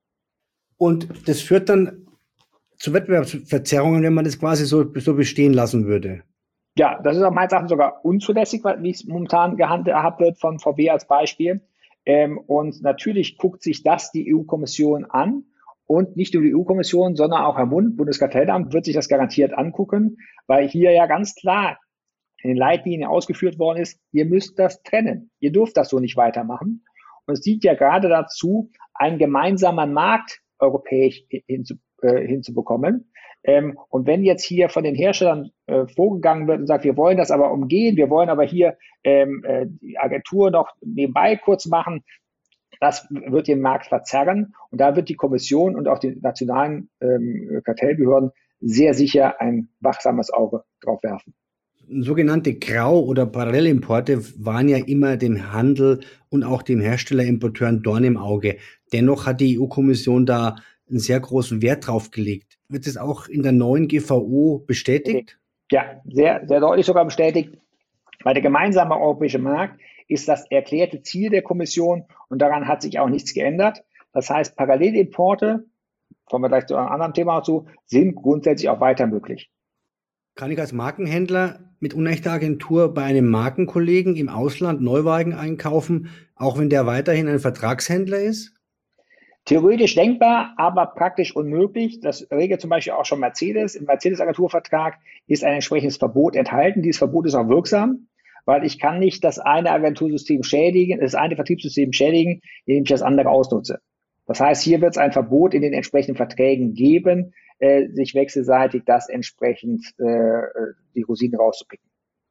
Und das führt dann zu Wettbewerbsverzerrungen, wenn man das quasi so, so bestehen lassen würde. Ja, das ist auch meines Erachtens sogar unzulässig, wie es momentan gehandhabt wird von V W als Beispiel. Ähm, und natürlich guckt sich das die E U-Kommission an. Und nicht nur die E U-Kommission, sondern auch Herr Mund, Bundeskartellamt, wird sich das garantiert angucken, weil hier ja ganz klar in den Leitlinien ausgeführt worden ist, ihr müsst das trennen. Ihr dürft das so nicht weitermachen. Und es dient ja gerade dazu, einen gemeinsamen Markt europäisch hinzu, äh, hinzubekommen. Ähm, und wenn jetzt hier von den Herstellern äh, vorgegangen wird und sagt, wir wollen das aber umgehen, wir wollen aber hier ähm, äh, die Agentur noch nebenbei kurz machen, das wird den Markt verzerren. Und da wird die Kommission und auch die nationalen ähm, Kartellbehörden sehr sicher ein wachsames Auge drauf werfen. Sogenannte Grau- oder Parallelimporte waren ja immer dem Handel und auch dem Hersteller-Importeur ein Dorn im Auge. Dennoch hat die E U-Kommission da einen sehr großen Wert drauf gelegt. Wird es auch in der neuen G V O bestätigt? Ja, sehr, sehr deutlich sogar bestätigt. Weil der gemeinsame europäische Markt ist das erklärte Ziel der Kommission und daran hat sich auch nichts geändert. Das heißt, Parallelimporte, kommen wir gleich zu einem anderen Thema dazu, sind grundsätzlich auch weiter möglich. Kann ich als Markenhändler mit unechter Agentur bei einem Markenkollegen im Ausland Neuwagen einkaufen, auch wenn der weiterhin ein Vertragshändler ist? Theoretisch denkbar, aber praktisch unmöglich. Das regelt zum Beispiel auch schon Mercedes. Im Mercedes-Agenturvertrag ist ein entsprechendes Verbot enthalten. Dieses Verbot ist auch wirksam, weil ich kann nicht das eine Agentursystem schädigen, das eine Vertriebssystem schädigen, indem ich das andere ausnutze. Das heißt, hier wird es ein Verbot in den entsprechenden Verträgen geben, äh, sich wechselseitig das entsprechend äh, die Rosinen rauszupicken.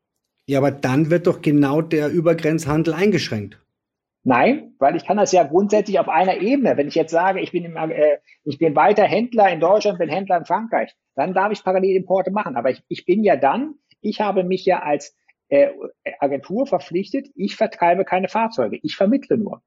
Ja, aber dann wird doch genau der Übergrenzhandel eingeschränkt. Nein, weil ich kann das ja grundsätzlich auf einer Ebene. Wenn ich jetzt sage, ich bin, im, äh, ich bin weiter Händler in Deutschland, bin Händler in Frankreich, dann darf ich Parallelimporte machen. Aber ich, ich bin ja dann, ich habe mich ja als äh, Agentur verpflichtet, ich vertreibe keine Fahrzeuge, ich vermittle nur.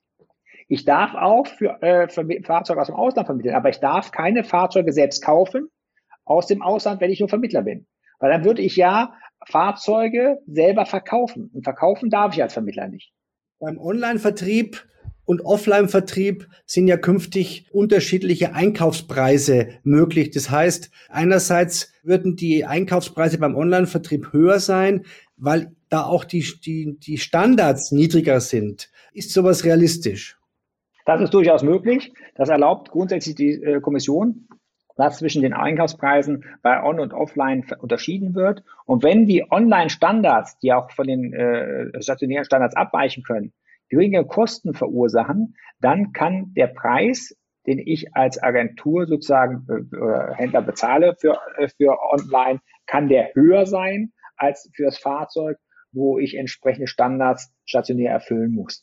Ich darf auch für, äh, für Fahrzeuge aus dem Ausland vermitteln, aber ich darf keine Fahrzeuge selbst kaufen aus dem Ausland, wenn ich nur Vermittler bin. Weil dann würde ich ja Fahrzeuge selber verkaufen. Und verkaufen darf ich als Vermittler nicht. Beim Online-Vertrieb und Offline-Vertrieb sind ja künftig unterschiedliche Einkaufspreise möglich. Das heißt, einerseits würden die Einkaufspreise beim Online-Vertrieb höher sein, weil da auch die, die, die Standards niedriger sind. Ist sowas realistisch? Das ist durchaus möglich. Das erlaubt grundsätzlich die äh, Kommission, dass zwischen den Einkaufspreisen bei On- und Offline unterschieden wird. Und wenn die Online-Standards, die auch von den äh, stationären Standards abweichen können, geringere Kosten verursachen, dann kann der Preis, den ich als Agentur sozusagen äh, Händler bezahle für, äh, für Online, kann der höher sein als für das Fahrzeug, wo ich entsprechende Standards stationär erfüllen muss.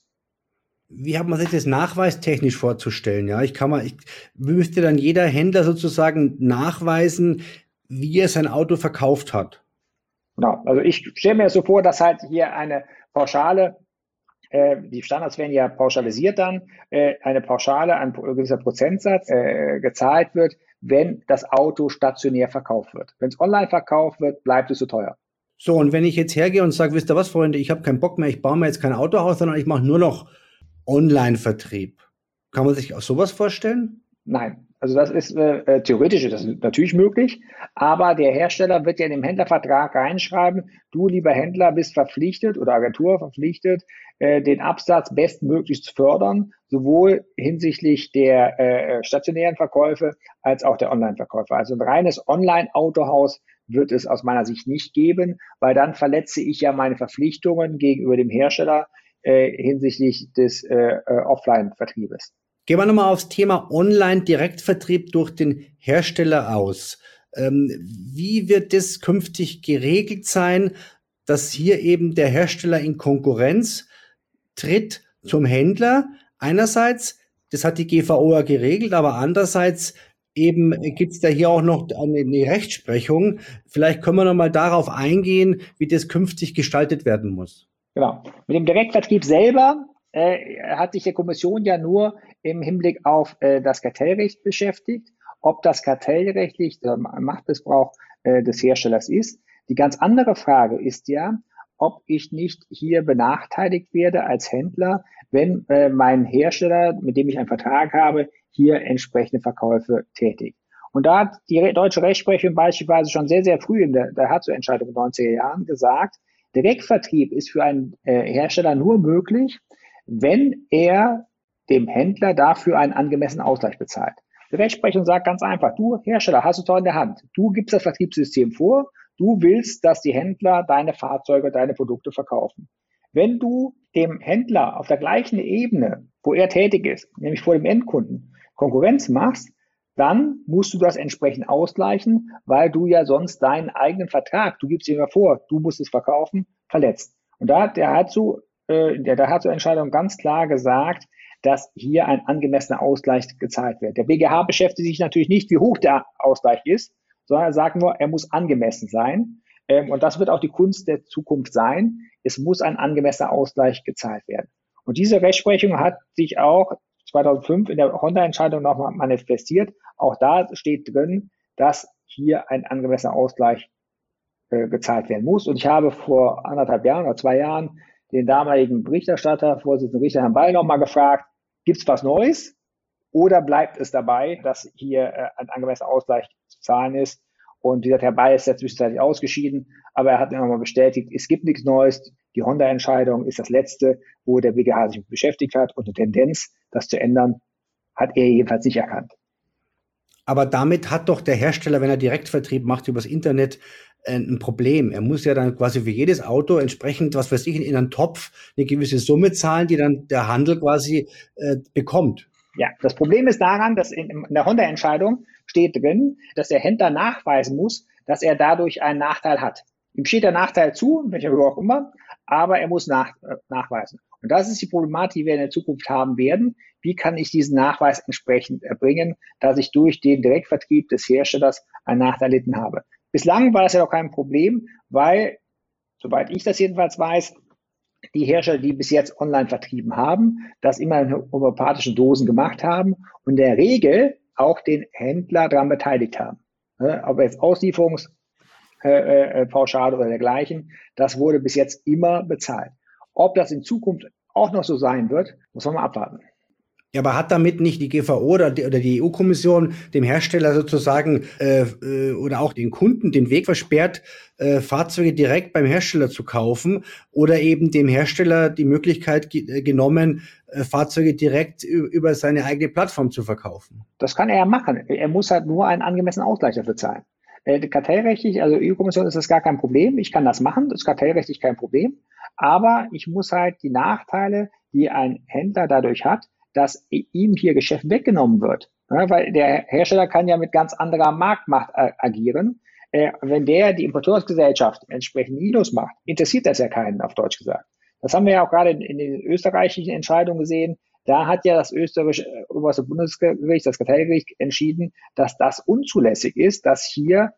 Wie hat man sich das nachweistechnisch vorzustellen? Ja, ich kann mal, ich müsste dann jeder Händler sozusagen nachweisen, wie er sein Auto verkauft hat. Genau. Also ich stelle mir so vor, dass halt hier eine Pauschale, äh, die Standards werden ja pauschalisiert dann, äh, eine Pauschale, ein gewisser Prozentsatz äh, gezahlt wird, wenn das Auto stationär verkauft wird. Wenn es online verkauft wird, bleibt es so teuer. So, und wenn ich jetzt hergehe und sage, wisst ihr was, Freunde, ich habe keinen Bock mehr, ich baue mir jetzt kein Autohaus, sondern ich mache nur noch Online-Vertrieb. Kann man sich auch sowas vorstellen? Nein, also das ist äh, theoretisch das ist natürlich möglich, aber der Hersteller wird ja in den Händlervertrag reinschreiben, du lieber Händler bist verpflichtet oder Agentur verpflichtet, äh, den Absatz bestmöglich zu fördern, sowohl hinsichtlich der äh, stationären Verkäufe als auch der Online-Verkäufe. Also ein reines Online-Autohaus wird es aus meiner Sicht nicht geben, weil dann verletze ich ja meine Verpflichtungen gegenüber dem Hersteller äh, hinsichtlich des äh, Offline-Vertriebes. Gehen wir nochmal aufs Thema Online-Direktvertrieb durch den Hersteller aus. Ähm, wie wird das künftig geregelt sein, dass hier eben der Hersteller in Konkurrenz tritt zum Händler? Einerseits, das hat die G V O ja geregelt, aber andererseits eben gibt es da hier auch noch eine, eine Rechtsprechung. Vielleicht können wir nochmal darauf eingehen, wie das künftig gestaltet werden muss. Genau. Mit dem Direktvertrieb selber äh, hat sich die Kommission ja nur im Hinblick auf äh, das Kartellrecht beschäftigt, ob das kartellrechtlich der Machtmissbrauch äh, des Herstellers ist. Die ganz andere Frage ist ja, ob ich nicht hier benachteiligt werde als Händler, wenn äh, mein Hersteller, mit dem ich einen Vertrag habe, hier entsprechende Verkäufe tätigt. Und da hat die deutsche Rechtsprechung beispielsweise schon sehr, sehr früh in der, der Hatzo-Entscheidung in den neunziger Jahren gesagt, Direktvertrieb ist für einen äh, Hersteller nur möglich, wenn er dem Händler dafür einen angemessenen Ausgleich bezahlt. Die Rechtsprechung sagt ganz einfach, du Hersteller hast es doch in der Hand. Du gibst das Vertriebssystem vor, du willst, dass die Händler deine Fahrzeuge, deine Produkte verkaufen. Wenn du dem Händler auf der gleichen Ebene, wo er tätig ist, nämlich vor dem Endkunden, Konkurrenz machst, dann musst du das entsprechend ausgleichen, weil du ja sonst deinen eigenen Vertrag, du gibst ihm ja vor, du musst es verkaufen, verletzt. Und da hat der Hatzo, äh, der, der Hatzo-Entscheidung ganz klar gesagt, dass hier ein angemessener Ausgleich gezahlt wird. Der B G H beschäftigt sich natürlich nicht, wie hoch der Ausgleich ist, sondern er sagt nur, er muss angemessen sein. Ähm, und das wird auch die Kunst der Zukunft sein. Es muss ein angemessener Ausgleich gezahlt werden. Und diese Rechtsprechung hat sich auch zweitausendfünf in der Honda-Entscheidung nochmal manifestiert. Auch da steht drin, dass hier ein angemessener Ausgleich äh, gezahlt werden muss. Und ich habe vor anderthalb Jahren oder zwei Jahren den damaligen Berichterstatter, Vorsitzenden Richter Herrn Ball, nochmal gefragt, gibt es was Neues oder bleibt es dabei, dass hier äh, ein angemessener Ausgleich zu zahlen ist? Und dieser Herr Ball ist ja zwischenzeitlich ausgeschieden, aber er hat mir nochmal bestätigt, es gibt nichts Neues. Die Honda-Entscheidung ist das letzte, wo der B G H sich beschäftigt hat und eine Tendenz, das zu ändern, hat er jedenfalls nicht erkannt. Aber damit hat doch der Hersteller, wenn er Direktvertrieb macht übers Internet, ein Problem. Er muss ja dann quasi für jedes Auto entsprechend, was weiß ich, in einen Topf eine gewisse Summe zahlen, die dann der Handel quasi äh, bekommt. Ja, das Problem ist daran, dass in, in der Honda-Entscheidung steht drin, dass der Händler nachweisen muss, dass er dadurch einen Nachteil hat. Ihm steht der Nachteil zu, welcher Höhe auch immer, aber er muss nach, äh, nachweisen. Und das ist die Problematik, die wir in der Zukunft haben werden. Wie kann ich diesen Nachweis entsprechend erbringen, dass ich durch den Direktvertrieb des Herstellers einen Nachteil erlitten habe? Bislang war das ja noch kein Problem, weil soweit ich das jedenfalls weiß, die Hersteller, die bis jetzt online vertrieben haben, das immer in homöopathischen Dosen gemacht haben und in der Regel auch den Händler daran beteiligt haben. Ob jetzt Auslieferungspauschale oder dergleichen, das wurde bis jetzt immer bezahlt. Ob das in Zukunft auch noch so sein wird, muss man mal abwarten. Ja, aber hat damit nicht die G V O oder die, oder die E U-Kommission dem Hersteller sozusagen äh, oder auch den Kunden den Weg versperrt, äh, Fahrzeuge direkt beim Hersteller zu kaufen oder eben dem Hersteller die Möglichkeit ge- genommen, äh, Fahrzeuge direkt ü- über seine eigene Plattform zu verkaufen? Das kann er ja machen. Er muss halt nur einen angemessenen Ausgleich dafür zahlen. Äh, kartellrechtlich, also E U-Kommission ist das gar kein Problem. Ich kann das machen, das ist kartellrechtlich kein Problem. Aber ich muss halt die Nachteile, die ein Händler dadurch hat, dass ihm hier Geschäft weggenommen wird. Ja, weil der Hersteller kann ja mit ganz anderer Marktmacht äh, agieren. Äh, wenn der die Importeursgesellschaft entsprechend Minus macht, interessiert das ja keinen, auf Deutsch gesagt. Das haben wir ja auch gerade in, in den österreichischen Entscheidungen gesehen. Da hat ja das österreichische oberste Bundesgericht, das Kartellgericht, entschieden, dass das unzulässig ist, dass hier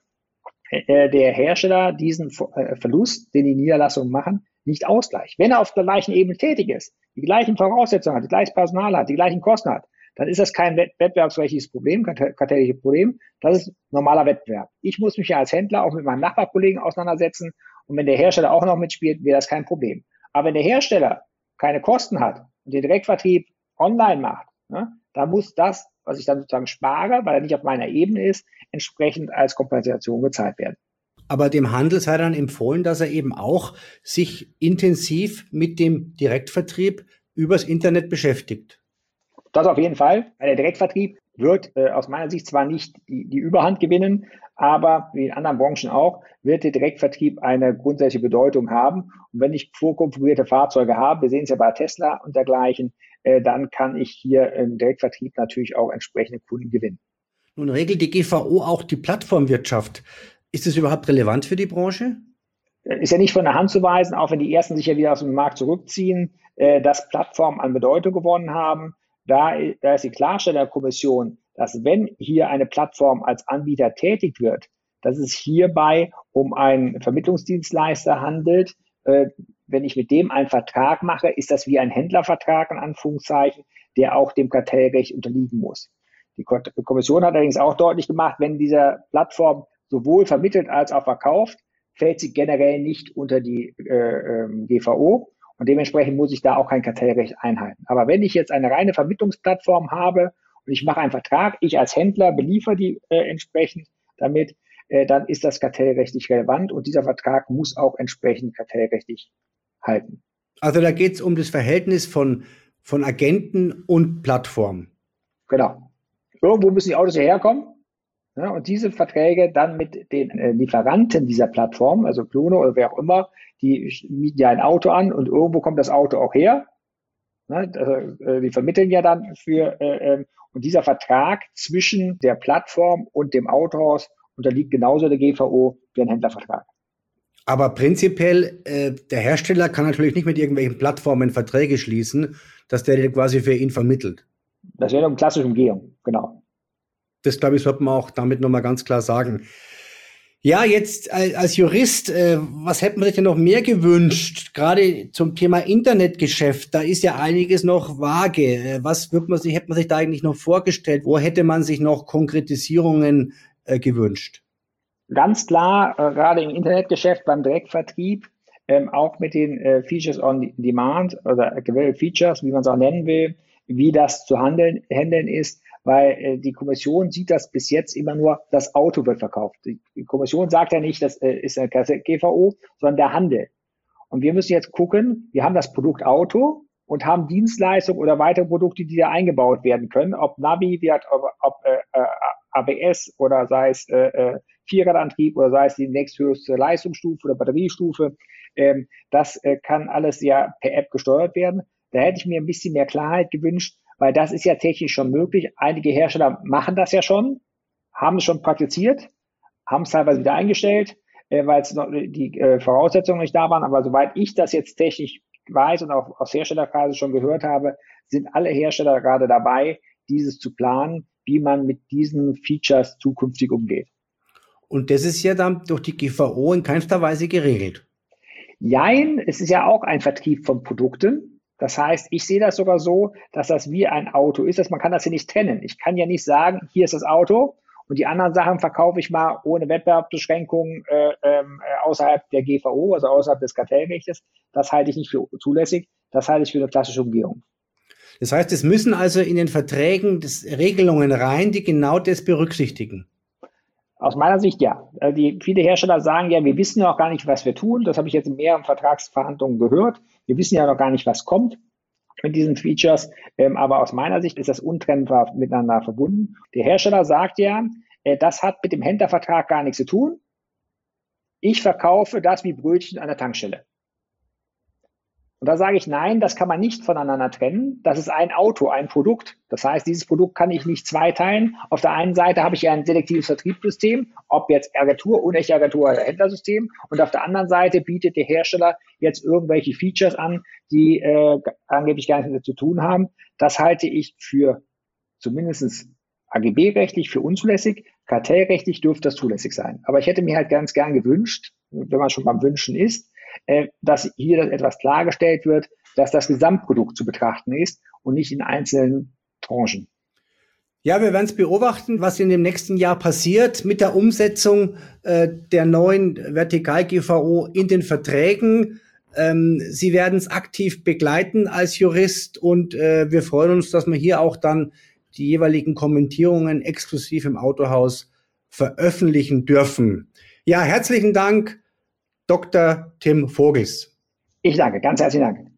äh, der Hersteller diesen äh, Verlust, den die Niederlassungen machen, nicht ausgleicht. Wenn er auf der gleichen Ebene tätig ist, die gleichen Voraussetzungen hat, die gleiche Personal hat, die gleichen Kosten hat, dann ist das kein wettbewerbsrechtliches Problem, kein kartellisches Problem. Das ist normaler Wettbewerb. Ich muss mich ja als Händler auch mit meinem Nachbarkollegen auseinandersetzen. Und wenn der Hersteller auch noch mitspielt, wäre das kein Problem. Aber wenn der Hersteller keine Kosten hat und den Direktvertrieb online macht, ne, da muss das, was ich dann sozusagen spare, weil er nicht auf meiner Ebene ist, entsprechend als Kompensation gezahlt werden. Aber dem Handel sei dann empfohlen, dass er eben auch sich intensiv mit dem Direktvertrieb übers Internet beschäftigt. Das auf jeden Fall. Der Direktvertrieb wird äh, aus meiner Sicht zwar nicht die, die Überhand gewinnen, aber wie in anderen Branchen auch, wird der Direktvertrieb eine grundsätzliche Bedeutung haben. Und wenn ich vorkonfigurierte Fahrzeuge habe, wir sehen es ja bei Tesla und dergleichen, äh, dann kann ich hier im Direktvertrieb natürlich auch entsprechende Kunden gewinnen. Nun regelt die G V O auch die Plattformwirtschaft. Ist das überhaupt relevant für die Branche? Ist ja nicht von der Hand zu weisen, auch wenn die ersten sich ja wieder aus dem Markt zurückziehen, äh, dass Plattformen an Bedeutung gewonnen haben. Da, da ist die Klarstellerkommission, dass wenn hier eine Plattform als Anbieter tätig wird, dass es hierbei um einen Vermittlungsdienstleister handelt. Äh, wenn ich mit dem einen Vertrag mache, ist das wie ein Händlervertrag in Anführungszeichen, der auch dem Kartellrecht unterliegen muss. Die Kommission hat allerdings auch deutlich gemacht, wenn diese Plattform sowohl vermittelt als auch verkauft, fällt sie generell nicht unter die äh, G V O und dementsprechend muss ich da auch kein Kartellrecht einhalten. Aber wenn ich jetzt eine reine Vermittlungsplattform habe und ich mache einen Vertrag, ich als Händler beliefere die äh, entsprechend damit, äh, dann ist das kartellrechtlich relevant und dieser Vertrag muss auch entsprechend kartellrechtlich halten. Also da geht es um das Verhältnis von, von Agenten und Plattform. Genau. Irgendwo müssen die Autos hierher kommen. Ja, und diese Verträge dann mit den äh, Lieferanten dieser Plattform, also Cluno oder wer auch immer, die mieten ja ein Auto an und irgendwo kommt das Auto auch her. Ne, äh, die vermitteln ja dann für, äh, und dieser Vertrag zwischen der Plattform und dem Autohaus unterliegt genauso der G V O wie ein Händlervertrag. Aber prinzipiell, äh, der Hersteller kann natürlich nicht mit irgendwelchen Plattformen Verträge schließen, dass der den quasi für ihn vermittelt. Das wäre eine klassische Umgehung, genau. Das, glaube ich, sollte man auch damit nochmal ganz klar sagen. Ja, jetzt als Jurist, äh, was hätte man sich denn noch mehr gewünscht? Gerade zum Thema Internetgeschäft, da ist ja einiges noch vage. Was wird man sich, hätte man sich da eigentlich noch vorgestellt? Wo hätte man sich noch Konkretisierungen äh, gewünscht? Ganz klar, äh, gerade im Internetgeschäft, beim Direktvertrieb, ähm, auch mit den äh, Features on Demand oder gewählte Features, wie man es auch nennen will, wie das zu handeln, handeln ist, weil äh, die Kommission sieht das bis jetzt immer nur, das Auto wird verkauft. Die, die Kommission sagt ja nicht, das äh, ist eine G V O, sondern der Handel. Und wir müssen jetzt gucken, wir haben das Produkt Auto und haben Dienstleistungen oder weitere Produkte, die da eingebaut werden können, ob Navi, wie hat, ob, ob äh, A B S oder sei es äh, Vierradantrieb oder sei es die nächsthöchste Leistungsstufe oder Batteriestufe. Ähm, das äh, kann alles ja per App gesteuert werden. Da hätte ich mir ein bisschen mehr Klarheit gewünscht, weil das ist ja technisch schon möglich. Einige Hersteller machen das ja schon, haben es schon praktiziert, haben es teilweise wieder eingestellt, äh, weil es noch die äh, Voraussetzungen nicht da waren. Aber soweit ich das jetzt technisch weiß und auch aus Herstellerkreisen schon gehört habe, sind alle Hersteller gerade dabei, dieses zu planen, wie man mit diesen Features zukünftig umgeht. Und das ist ja dann durch die G V O in keinster Weise geregelt. Jein, es ist ja auch ein Vertrieb von Produkten. Das heißt, ich sehe das sogar so, dass das wie ein Auto ist, dass man kann das hier nicht trennen. Ich kann ja nicht sagen, hier ist das Auto und die anderen Sachen verkaufe ich mal ohne Wettbewerbsbeschränkungen äh, äh, außerhalb der G V O, also außerhalb des Kartellrechts. Das halte ich nicht für zulässig. Das halte ich für eine klassische Umgehung. Das heißt, es müssen also in den Verträgen des Regelungen rein, die genau das berücksichtigen. Aus meiner Sicht ja. Die, viele Hersteller sagen ja, wir wissen noch gar nicht, was wir tun. Das habe ich jetzt in mehreren Vertragsverhandlungen gehört. Wir wissen ja noch gar nicht, was kommt mit diesen Features. Ähm, aber aus meiner Sicht ist das untrennbar miteinander verbunden. Der Hersteller sagt ja, äh, das hat mit dem Händlervertrag gar nichts zu tun. Ich verkaufe das wie Brötchen an der Tankstelle. Und da sage ich, nein, das kann man nicht voneinander trennen. Das ist ein Auto, ein Produkt. Das heißt, dieses Produkt kann ich nicht zweiteilen. Auf der einen Seite habe ich ein selektives Vertriebssystem, ob jetzt Agentur, unechte Agentur oder Händlersystem. Und auf der anderen Seite bietet der Hersteller jetzt irgendwelche Features an, die äh, angeblich gar nichts damit zu tun haben. Das halte ich für zumindest A G B-rechtlich für unzulässig. Kartellrechtlich dürfte das zulässig sein. Aber ich hätte mir halt ganz gern gewünscht, wenn man schon beim Wünschen ist, dass hier etwas klargestellt wird, dass das Gesamtprodukt zu betrachten ist und nicht in einzelnen Tranchen. Ja, wir werden es beobachten, was in dem nächsten Jahr passiert mit der Umsetzung äh, der neuen Vertikal-G V O in den Verträgen. Ähm, Sie werden es aktiv begleiten als Jurist und äh, wir freuen uns, dass wir hier auch dann die jeweiligen Kommentierungen exklusiv im Autohaus veröffentlichen dürfen. Ja, herzlichen Dank, Doktor Tim Vogels. Ich danke, ganz herzlichen Dank.